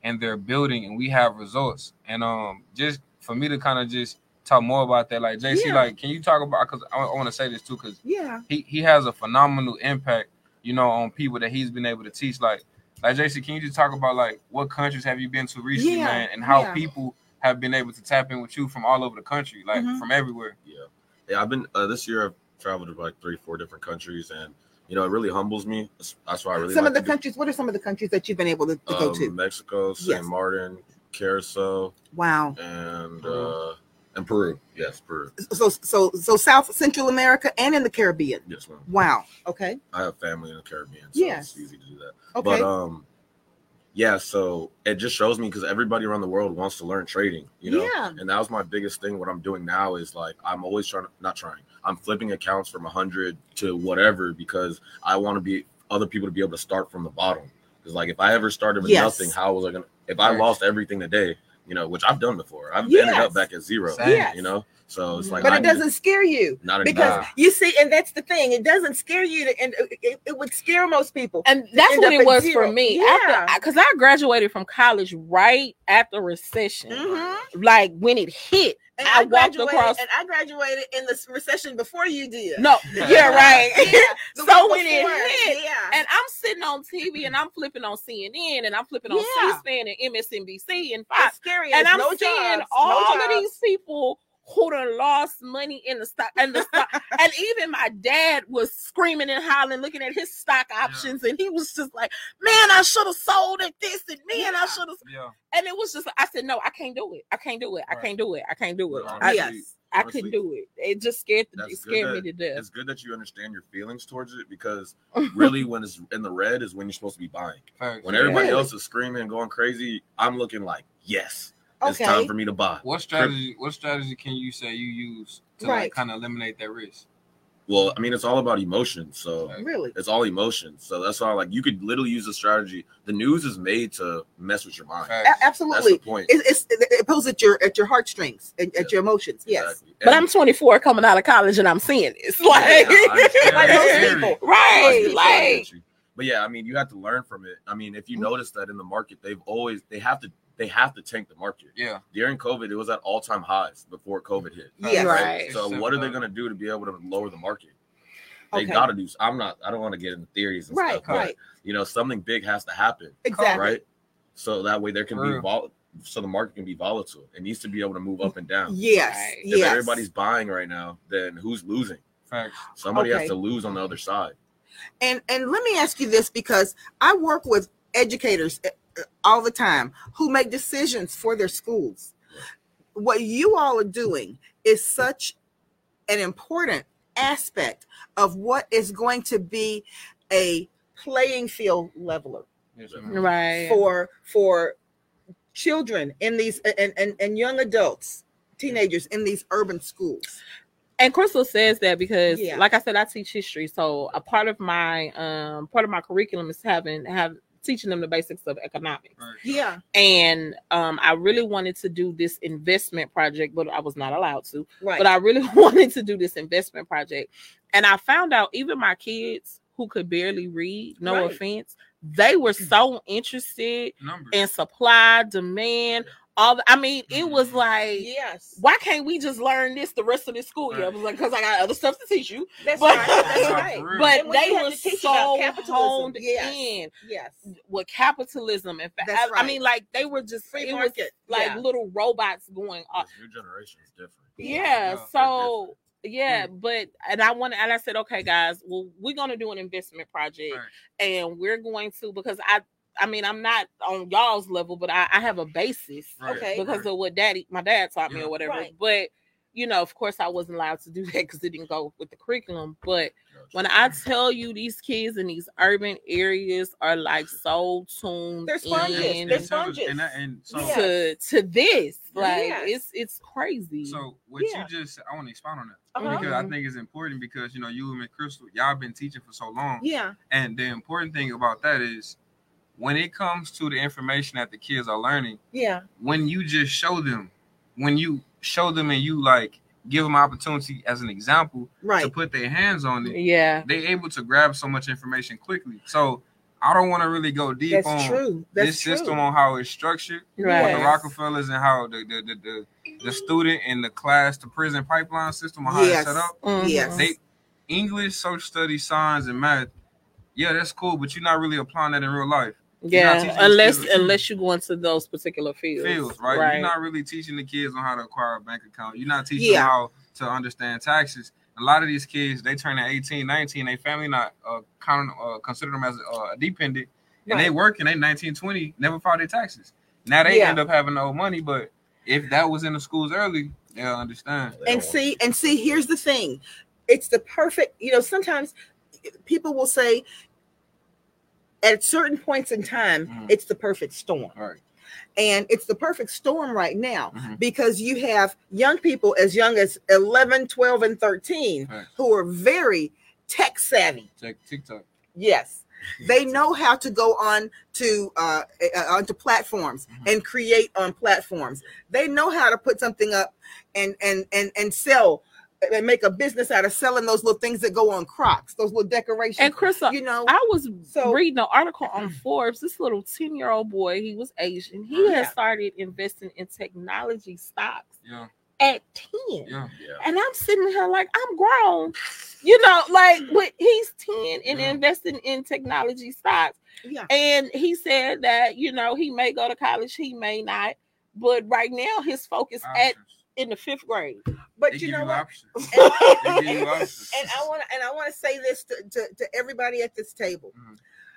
and they're building, and we have results. And um, just for me to kind of just talk more about that, like J C, Yeah. like, can you talk about? Because I, I want to say this too, because Yeah. he he has a phenomenal impact, you know, on people that he's been able to teach. Like, like J C, can you just talk about like what countries have you been to recently, Yeah. man, and how Yeah. people have been able to tap in with you from all over the country, like Mhm. from everywhere. Yeah, yeah. I've been uh, this year. I've traveled to like three, four different countries, and you know, it really humbles me. That's, that's why I really Some like of the to do- countries. What are some of the countries that you've been able to, to go um, to? Mexico, Saint Yes. Martin, Carousel, Wow. and Peru. uh, and Peru. Yes, Peru. So so so South Central America and in the Caribbean. Yes, ma'am. Wow. Okay. I have family in the Caribbean, so Yes. it's easy to do that. Okay. But um, yeah. So it just shows me because everybody around the world wants to learn trading, you know. Yeah. And that was my biggest thing. What I'm doing now is like I'm always trying to not trying. I'm flipping accounts from a hundred to whatever because I want to be other people to be able to start from the bottom. Because like if I ever started with Yes. nothing, how was I gonna? If I Right. lost everything today, you know, which I've done before, I've Yes. ended up back at zero. Same. Yes. You know, so it's like But I it need to- doesn't scare you not because anymore. you see, and that's the thing. It doesn't scare you, to, and it, it would scare most people. And that's End what up it at was zero. for me. Yeah. After, because I graduated from college right after recession, Mhm. like when it hit. And I I, walked graduated, across- and I graduated in the recession before you did. No, yeah, right. Yeah, the So week when it before, hit, yeah, and I'm sitting on T V and I'm flipping on C N N and I'm flipping on Yeah. C-SPAN and M S N B C and it's Fox, scary. and There's I'm no seeing jobs, all no of jobs. these people who done lost money in the stock and the stock, and even my dad was screaming and hollering, looking at his stock options, and he was just like, "Man, I should have sold at this, and man, I Yeah. should have." Yeah. And it was just, I said, "No, I can't do it. I can't do it. I Right. can't do it. I can't do it. No, I, Yes. I honestly, couldn't do it. It just scared, That's it good scared that- me to death." It's good that you understand your feelings towards it because really when it's in the red is when you're supposed to be buying. Facts. When everybody Really? else is screaming and going crazy, I'm looking like, yes, it's Okay. time for me to buy. What strategy? What strategy can you say you use to Right. like kind of eliminate that risk? Well, I mean, it's all about emotion. So Really? it's all emotion. So that's why, like, you could literally use a strategy. The news is made to mess with your mind. Facts. A- That's absolutely. the point. It, it's, it pulls at your at your heartstrings and at Yeah. your emotions. Yes. Exactly. But And- I'm twenty-four coming out of college and I'm seeing this. Like, Yeah, I understand. Like those Yeah. people. I right. get you, I Like, get you. But yeah, I mean, you have to learn from it. I mean, if you notice that in the market, they've always they have to they have to tank the market. Yeah. During COVID, it was at all time highs before COVID hit. Yes. Right. So what are they going to do to be able to lower the market? They Okay. got to do. I'm not. I don't want to get into theories and Right. stuff. But, Right. you know, something big has to happen, Exactly. right? So that way there can For be real. vol. So the market can be volatile. It needs to be able to move up and down. Yes. Right. If Yes. everybody's buying right now, then who's losing? Facts. Somebody Okay. has to lose on the other side. And and let me ask you this, because I work with educators uh, uh, all the time who make decisions for their schools. What you all are doing is such an important aspect of what is going to be a playing field leveler Yes, ma'am. right. for for children in these and, and, and young adults, teenagers in these urban schools. And Crystal says that because, Yeah. like I said, I teach history. So a part of my um part of my curriculum is having have teaching them the basics of economics. Right. Yeah. And um, I really wanted to do this investment project, but I was not allowed to. Right. But I really wanted to do this investment project. And I found out even my kids who could barely read, no Right. offense, they were so interested Numbers. in supply, demand, all the, I mean, it was like, yes. why can't we just learn this the rest of the school year? I was like, because I got other stuff to teach you. That's But- right. That's Right, right. for real. But And when they you have were to teach about so capitalism, honed yes. in Yes. with capitalism and fa- That's I, I right. mean, like they were just Free it market, was like yeah. little robots going off. This new generation is different. Yeah, Yeah, so yeah, Mm. but and I want and I said, okay, guys, well, we're gonna do an investment project, Right. and we're going to because I. I mean, I'm not on y'all's level, but I, I have a basis Right. Okay. because of what daddy, my dad taught me Yeah. or whatever. Right. But you know, of course, I wasn't allowed to do that because it didn't go with the curriculum. But Gotcha. when I tell you these kids in these urban areas are like so tuned They're sponges. in They're And so- sponges. And, that, and so, Yeah. to to this, like Yes. it's it's crazy. so what Yeah. you just, I want to expound on that Uh-huh. because I think it's important because, you know, you and Miss Crystal, y'all been teaching for so long. Yeah. And the important thing about that is when it comes to the information that the kids are learning, Yeah. when you just show them, when you show them and you like give them opportunity as an example to Right. put their hands on it, yeah, they're able to grab so much information quickly. So I don't want to really go deep That's on true. That's this true. system on how it's structured. Right. But the Rockefellers and how the the, the the the student and the class to prison pipeline system on how Yes. it's set up. Mhm. Yes. They English, social studies, science, and math. Yeah, that's cool, but you're not really applying that in real life. Yeah, teaching the unless kids- unless you go into those particular fields. Fields, right? Right. You're not really teaching the kids on how to acquire a bank account. You're not teaching Yeah. them how to understand taxes. A lot of these kids, they turn at eighteen, nineteen, they family not uh, count, uh, consider them as uh, a dependent, and Right. they work and they nineteen, twenty, never filed their taxes. Now they Yeah. end up having no money, but if that was in the schools early, they'll understand. They And don't see, want- and see, here's the thing. It's the perfect, you know, sometimes people will say at certain points in time, Mhm. it's the perfect storm. All right. And it's the perfect storm right now Mhm. because you have young people as young as eleven, twelve, and thirteen Right. who are very tech savvy. Check TikTok. Yes. They know how to go on to uh, uh, onto platforms Mhm. and create on platforms. They know how to put something up and and and and sell and make a business out of selling those little things that go on Crocs, those little decorations. And Crystal, you know, I was So- reading an article on Forbes. This little ten-year-old boy, he was Asian. He Yeah. had started investing in technology stocks Yeah, at ten. yeah. Yeah. And I'm sitting here like, I'm grown. You know, like, but he's ten and Yeah. investing in technology stocks. yeah. And he said that, you know, he may go to college, he may not. But right now, his focus at Options. in the fifth grade. But They you give know you what? options. And, They give you options. and I want to and I want to say this to, to, to everybody at this table. Mhm.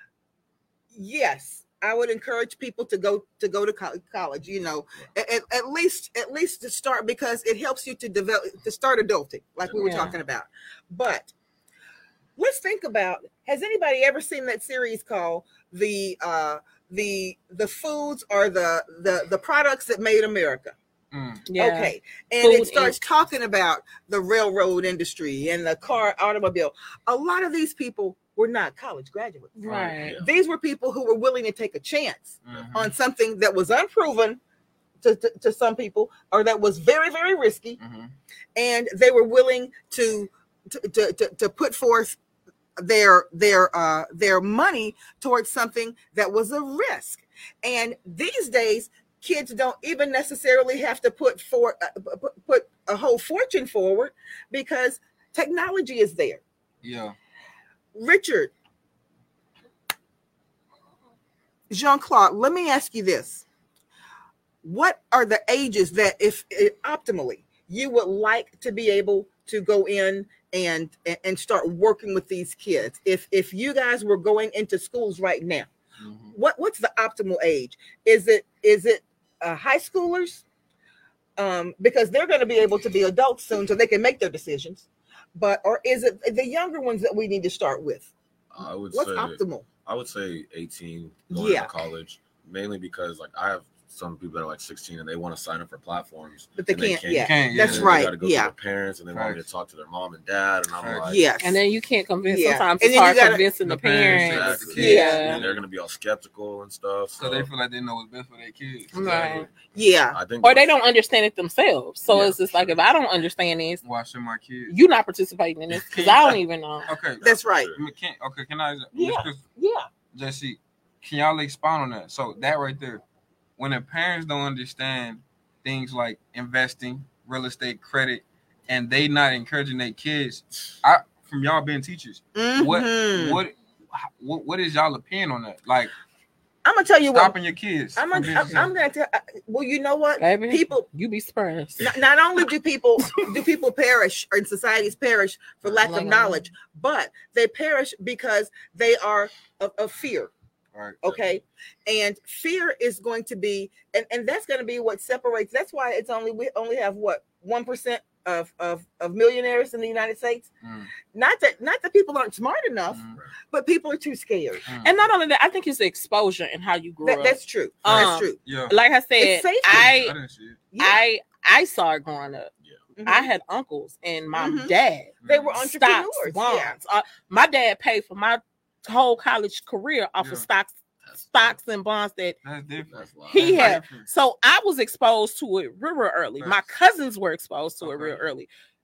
Yes, I would encourage people to go to go to co- college. You know, at, at- at least at least to start because it helps you to develop to start adulting, like we were Yeah. talking about. But let's think about: has anybody ever seen that series called the uh, the the foods or the the the products that made America? Mm. Yeah. Okay. And Food it starts talking about the railroad industry and the car automobile. A lot of these people were not college graduates. Right. Yeah. These were people who were willing to take a chance Mhm. on something that was unproven to, to, to some people or that was very, very risky. Mhm. And they were willing to to, to, to, to put forth their their uh their money towards something that was a risk. And these days kids don't even necessarily have to put for uh, put, put a whole fortune forward because technology is there. Yeah. Richard, Jean-Claude, let me ask you this. What are the ages that if, if optimally you would like to be able to go in and and start working with these kids? If if you guys were going into schools right now, Mhm. what what's the optimal age? Is it is it uh, high schoolers? Um, because they're going to be able to be adults soon, so they can make their decisions. But or is it the younger ones that we need to start with? I would What's say optimal? I would say eighteen going Yeah. to college, mainly because like I have some people that are like sixteen and they want to sign up for platforms, But they and can't. Yeah, Can't, yeah. that's and right. They got to go Yeah, to their parents, and they want me to Facts. talk to their mom and dad, and I'm Facts. like, yes. And then you can't convince. Yeah. Sometimes And it's then you hard gotta- convincing the The parents, parents. exactly. Yeah. And they're gonna be all skeptical and stuff. So So they feel like they know what's best for their kids. Right. yeah, I think, Or they don't understand it themselves. So Yeah. it's just like, if I don't understand this, Watching my kids. you're not participating in this because I don't even know. Okay. that's right. I mean, Can, okay. Can I? Yeah. Miz Chris- Yeah, Jesse, can y'all expound on that? So that right there, when the parents don't understand things like investing, real estate, credit, and they not encouraging their kids, I from y'all being teachers, what Mhm. what what what is y'all opinion on that? Like I'm gonna tell you what. stopping your kids. I'm from gonna, being I'm, I'm gonna tell. Well, you know what? Baby, People you be surprised. not, not only do people do people perish or in societies perish for lack of Like, knowledge, but they perish because they are of, of fear. right. Okay, and fear is going to be, and, and that's going to be what separates. That's why it's only we only have what one percent of, of of millionaires in the United States. Mm, Not that not that people aren't smart enough, mm, but people are too scared. mm. And not only that, I think it's the exposure and how you grew That, up. that's true. Um, that's true. yeah, Like I said, It's safety. I I didn't see it. Yeah. I I saw it growing up. Mhm. I had uncles and my Mhm. dad. They were Mm. entrepreneurs. Stocks, Yeah. bonds. Uh, my dad paid for my whole college career off Yeah. of stocks, stocks and bonds that That's different. That's wild. he That's had. different. So I was exposed to it real, real early. My Facts. cousins were exposed to it Okay. real early.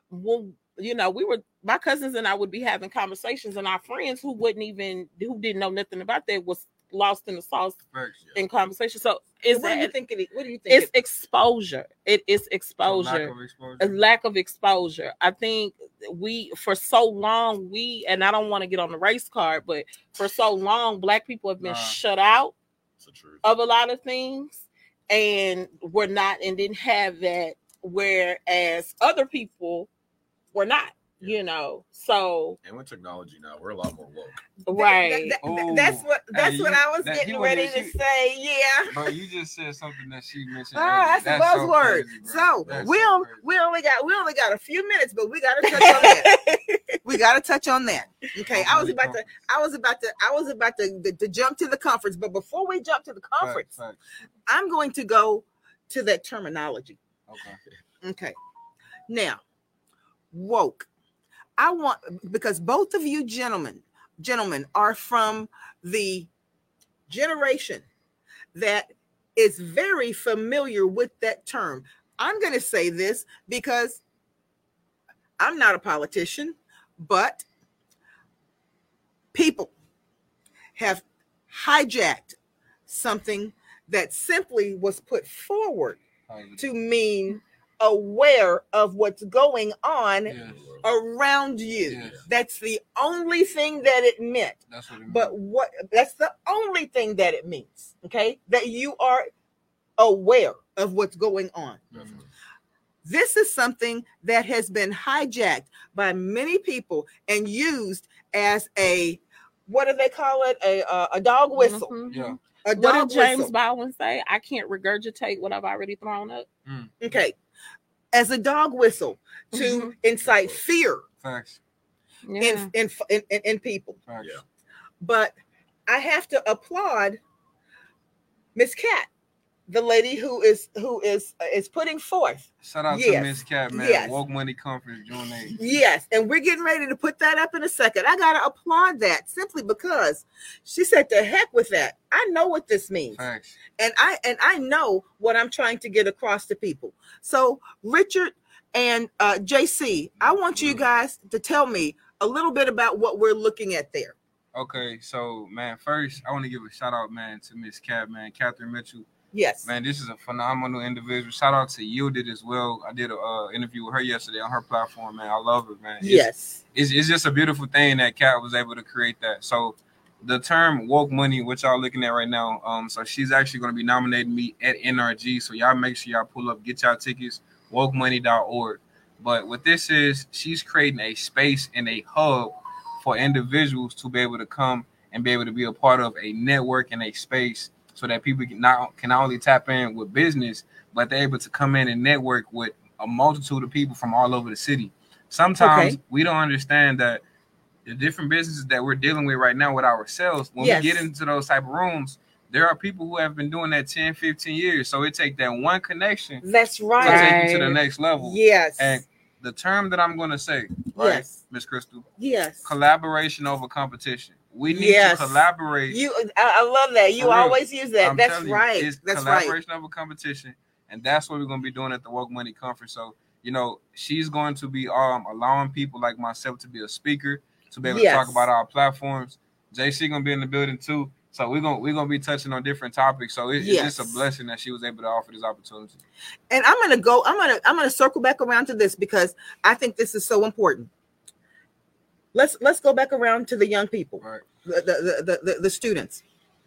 well, you know, we were my cousins and I would be having conversations, and our friends who wouldn't even who didn't know nothing about that was lost in the sauce in conversation. So is what that, do you think it, what do you think it's it, exposure. It is exposure. Lack of exposure. A lack of exposure. I think we for so long we and I don't want to get on the race card, but for so long Black people have been Nah. shut out truth. of a lot of things, and we're not and didn't have that, whereas other people were not. You know, so and with technology now, we're a lot more woke. right. That- that- Oh, that's what that's hey, what you- I was that- getting you was- ready to you- say. Yeah. But you just said something that she mentioned. Ah, earlier. that's a so buzzword. crazy, bro. So That's we so on, crazy. we only got we only got a few minutes, but we got to touch on that. We got to touch on that. Okay, I was about to I was about to I was about to, to, to jump to the conference, but before we jump to the conference, Facts, facts. I'm going to go to that terminology. Okay. Okay. Now, woke. I want because both of you gentlemen, gentlemen are from the generation that is very familiar with that term. I'm going to say this because I'm not a politician, but people have hijacked something that simply was put forward to mean aware of what's going on Yes. around you. Yes. That's the only thing that it meant. That's what it means. But what that's the only thing that it means. Okay, that you are aware of what's going on. Definitely. This is something that has been hijacked by many people and used as a, what do they call it? A uh, a dog whistle. Mhm. Yeah. A What dog did James whistle. Baldwin say? I can't regurgitate what I've already thrown up. Okay, as a dog whistle to Mhm. incite fear Facts. Yeah. in, in in in in people. Facts. Yeah. But I have to applaud Miss Cat, the lady who is who is uh, is putting forth. Shout out Yes. to Miss Cat, man. Yes. Woke Money Conference, June eighth. Yes, and we're getting ready to put that up in a second. I gotta applaud that simply because she said, "To heck with that. I know what this means, Facts. and I and I know what I'm trying to get across to people." So, Richard and uh, J C, I want you guys to tell me a little bit about what we're looking at there. Okay, so man, first I want to give a shout out, man, to Miss Cat, man, Catherine Mitchell. Yes. Man, this is a phenomenal individual. Shout out to Yielded as well. I did an uh, interview with her yesterday on her platform, man. I love her, man. It's, Yes. It's, it's just a beautiful thing that Cat was able to create that. So the term woke money, which y'all looking at right now, um, so she's actually going to be nominating me at N R G. So y'all make sure y'all pull up, get y'all tickets, woke money dot org. But what this is, she's creating a space and a hub for individuals to be able to come and be able to be a part of a network and a space so that people can not, can not only tap in with business, but they're able to come in and network with a multitude of people from all over the city. Sometimes Okay. we don't understand that the different businesses that we're dealing with right now with ourselves, when Yes. we get into those type of rooms, there are people who have been doing that ten, fifteen years. So it takes that one connection That's to right. take you to the Right. next level. Yes. And the term that I'm going to say, right, Yes. Miss Crystal, Yes. collaboration over competition. We need Yes. to collaborate. You, I, I love that. You For real. always use that. I'm That's telling you, right. it's That's right. collaboration over competition, and that's what we're going to be doing at the Woke Money Conference. So, you know, she's going to be um allowing people like myself to be a speaker, to be able Yes. to talk about our platforms. J C going to be in the building too. So we're going we're gonna be touching on different topics. So it, Yes. it's just a blessing that she was able to offer this opportunity. And I'm gonna go. I'm gonna. I'm gonna circle back around to this because I think this is so important. Let's let's go back around to the young people, Right. the the the, the, the students.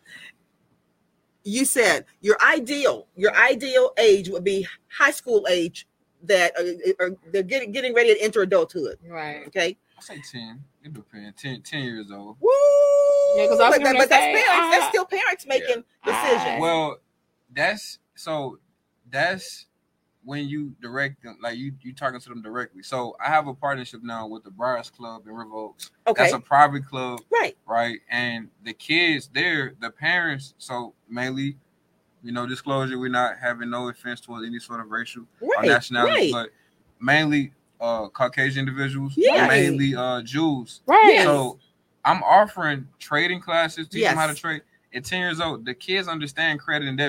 You said your ideal your ideal age would be high school age that are, are they're getting getting ready to enter adulthood. Right. Okay. I say ten. It depends. ten, ten years old. Woo! Yeah, 'cause I was but, gonna but that's say, parents. that's uh, still parents making decisions. I- Well, that's so that's when you direct them, like you you talking to them directly. So I have a partnership now with the Briars Club in River Oaks. Okay. That's a private club, Right. right? And the kids there, the parents, so mainly, you know, disclosure, we're not having no offense towards any sort of racial or Right. nationality, Right. but mainly uh Caucasian individuals, Yeah. mainly uh Jews. Right. Yes. So I'm offering trading classes, teach them how to Yes. trade. At ten years old, the kids understand credit and debit.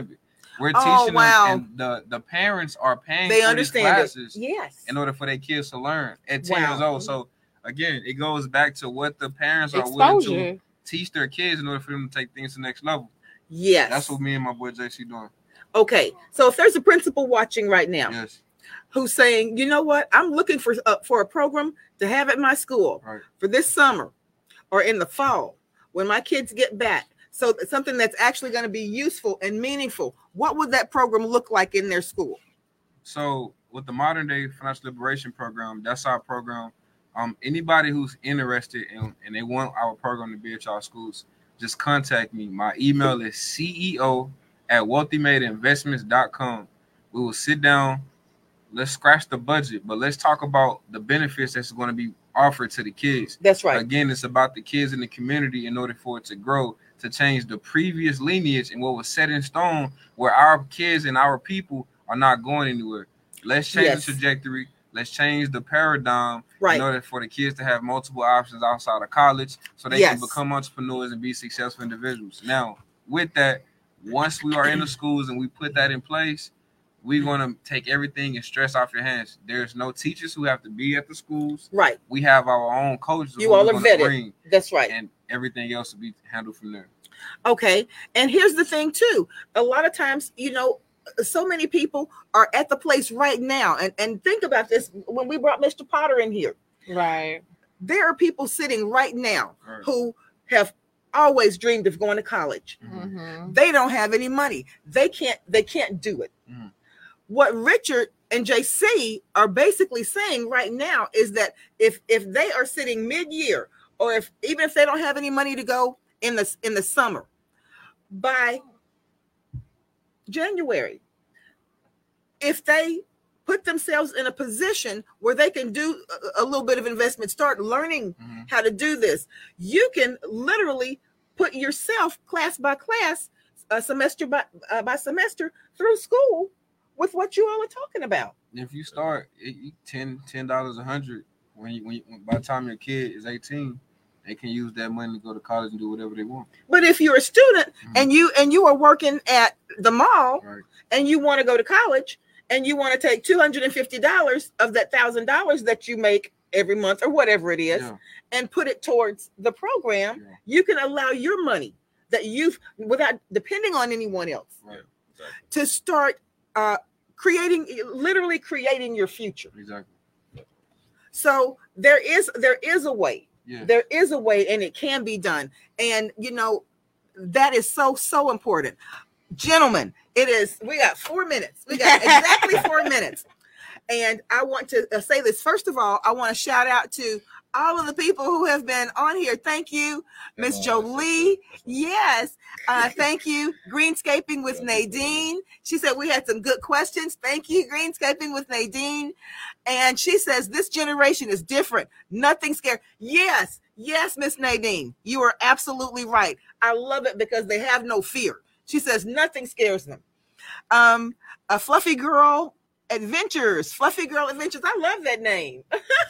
We're Oh, teaching wow. them, and the, the parents are paying They for understand these it. classes Yes. in order for their kids to learn at ten Wow. years old. So again, it goes back to what the parents are willing Exposure. to teach their kids in order for them to take things to the next level. Yes. That's what me and my boy J C doing. Okay. So if there's a principal watching right now Yes. who's saying, you know what, I'm looking for uh, for a program to have at my school Right. for this summer or in the fall when my kids get back. So something that's actually going to be useful and meaningful. What would that program look like in their school? So with the modern day financial liberation program, that's our program. Um, anybody who's interested in, and they want our program to be at y'all schools, just contact me. My email is C E O at wealthy made investments dot com. We will sit down. Let's scratch the budget, but let's talk about the benefits that's going to be offered to the kids. That's right. Again, it's about the kids in the community in order for it to grow, to change the previous lineage and what was set in stone where our kids and our people are not going anywhere. Let's change Yes. the trajectory. Let's change the paradigm Right. in order for the kids to have multiple options outside of college so they Yes. can become entrepreneurs and be successful individuals. Now, with that, once we are in the schools and we put that in place, we're going to take everything and stress off your hands. There's no teachers who have to be at the schools. Right. We have our own coaches. You who all we're are gonna vetted. bring, That's right. and everything else will be handled from there. Okay. And here's the thing too. A lot of times, you know, so many people are at the place right now. And, and think about this. When we brought Mister Potter in here, Right. there are people sitting right now Right. who have always dreamed of going to college. Mhm. Mm-hmm. They don't have any money. They can't, they can't do it. Mhm. What Richard and J C are basically saying right now is that if if they are sitting mid-year, or if even if they don't have any money to go in the in the summer, by January, if they put themselves in a position where they can do a, a little bit of investment, start learning Mhm. how to do this, you can literally put yourself class by class, uh, semester by uh, by semester through school with what you all are talking about. If you start it, you- ten ten dollars a hundred, when you, when, you, when by the time your kid is eighteen, they can use that money to go to college and do whatever they want. But if you're a student Mhm. and you and you are working at the mall Right. and you want to go to college and you want to take two hundred fifty dollars of that one thousand dollars that you make every month or whatever it is Yeah. and put it towards the program, Yeah. you can allow your money that you've, without depending on anyone else, Right. Exactly. to start uh, creating, literally creating your future. Exactly. So there is there is a way. Yeah. There is a way, and it can be done. And you know, that is so so important. Gentlemen, it is, we got four minutes. We got exactly four minutes. And I want to uh, say this. First of all, I want to shout out to all of the people who have been on here. Thank you, Miss Jolie. Yes. Uh, thank you, Greenscaping with Nadine. She said we had some good questions. Thank you, Greenscaping with Nadine. And she says this generation is different. Nothing scary. Yes, yes, Miss Nadine. You are absolutely right. I love it because they have no fear. She says nothing scares them. Um, a Fluffy Girl Adventures, Fluffy Girl Adventures. I love that name.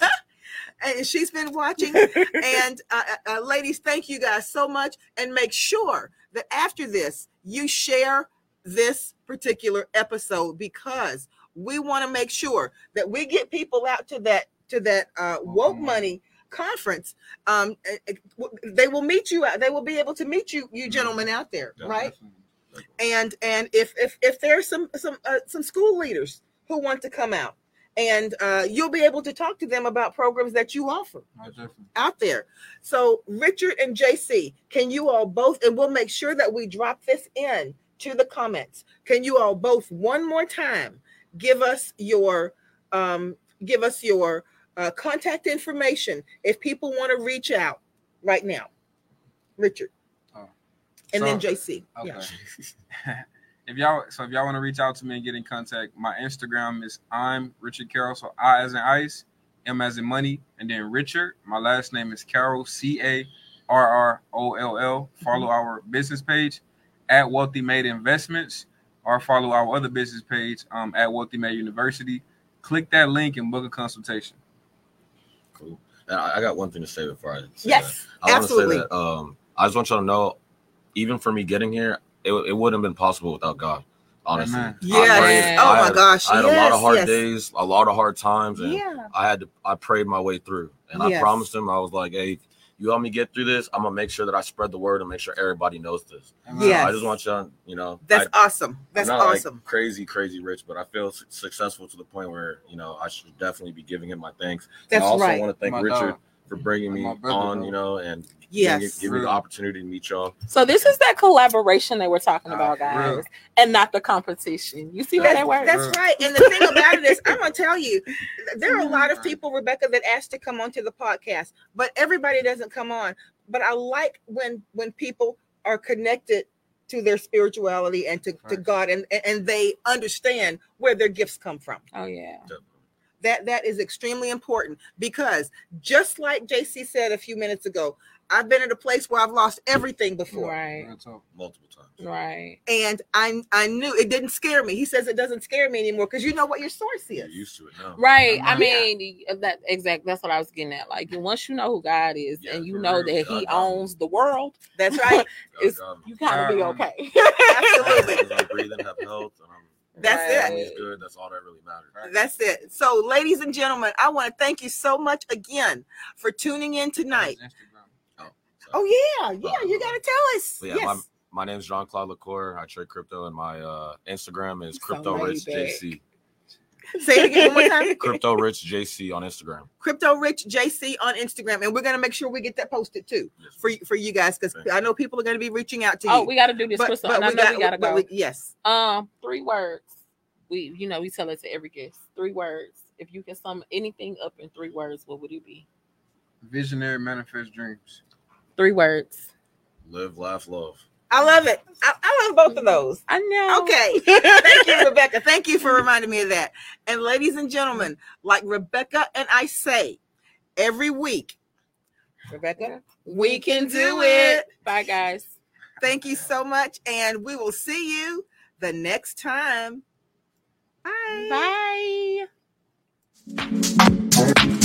And she's been watching. And uh, uh, ladies, thank you guys so much. And make sure that after this, you share this particular episode, because we want to make sure that we get people out to that to that uh, Woke Money conference. Um, they will meet you out. They will be able to meet you, you gentlemen out there, Yeah, right? definitely. And and if if if there's some some uh, some school leaders who want to come out, and uh, you'll be able to talk to them about programs that you offer No, definitely. out there. So Richard and J C, can you all both, and we'll make sure that we drop this in to the comments. Can you all both one more time give us your um, give us your uh, contact information if people want to reach out right now? Richard. Oh. And So- then J C. Okay. Yeah. if y'all so if y'all want to reach out to me and get in contact, my Instagram is I'm Richard Carroll. So I as in ice, M as in money, and then Richard. My last name is Carroll, C A R R O L L. Follow our business page at Wealthy Made Investments, or follow our other business page um, at Wealthy Made University. Click that link and book a consultation. Cool. And I, I got one thing to say before I say Yes, that. I absolutely. want to say that um, I just want y'all to know, even for me getting here, it, it wouldn't have been possible without God. Honestly, Amen. Yes. I Oh my had, gosh. I had yes, a lot of hard yes. days, a lot of hard times, and Yeah. I had to. I prayed my way through, and Yes. I promised him I was like, "Hey, you help me get through this. I'm gonna make sure that I spread the word and make sure everybody knows this." Amen. Yes. So I just want you, you know, That's I, awesome. That's I'm not awesome. like crazy, crazy rich, but I feel su- successful to the point where you know I should definitely be giving him my thanks. That's and I also right. want to thank My Richard dog. for bringing me My brother, on, dog. you know, and Yes. give, give me the Real. opportunity to meet y'all. So this is that collaboration that we're talking about, Uh, guys, real. and not the competition. You see how That's, that works? that's right. And the thing about it is, I'm going to tell you, there are a lot of people, Rebecca, that asked to come onto the podcast, but everybody doesn't come on. But I like when when people are connected to their spirituality and to, to Right. God, and, and they understand where their gifts come from. Oh yeah. That that is extremely important, because just like J C said a few minutes ago, I've been at a place where I've lost everything before. Right. Real talk. Multiple times. Right. And I I knew it didn't scare me. He says it doesn't scare me anymore because you know what your source You're is. used to it now. Right. I Yeah. mean, that exact. That's what I was getting at. Like, once you know who God is, Yeah, and you for know real. that He God got me. owns the world, That's right. God It's- got me. you gotta be Um, okay. Absolutely. As long as I'm breathing, have health, and I'm That's Right. it. family's good. That's all that really matters. That's it. So, ladies and gentlemen, I want to thank you so much again for tuning in tonight. His Instagram. So, Oh yeah, yeah, you gotta tell us. but yeah, Yes. my my name's Jean Claude Lacour. I trade crypto, and my uh, Instagram is So Crypto Rich laid back. J C. Say it again one more time. Crypto Rich J C on Instagram. Crypto Rich J C on Instagram, and we're gonna make sure we get that posted too Yes. for for you guys, because I know people are gonna be reaching out to you. Oh, we got to do this, but, Crystal. but and I we know got, we gotta but go. we- yes. Um, three words. We, you know, we tell it to every guest. Three words. If you can sum anything up in three words, what would it be? Visionary manifest dreams. Three words. Live, laugh, love. I love it. I, I love both of those. I know. Okay. Thank you, Rebecca. Thank you for reminding me of that. And ladies and gentlemen, like Rebecca and I say every week, Rebecca, we can do it. Bye, guys. Thank you so much. And we will see you the next time. Bye. Bye.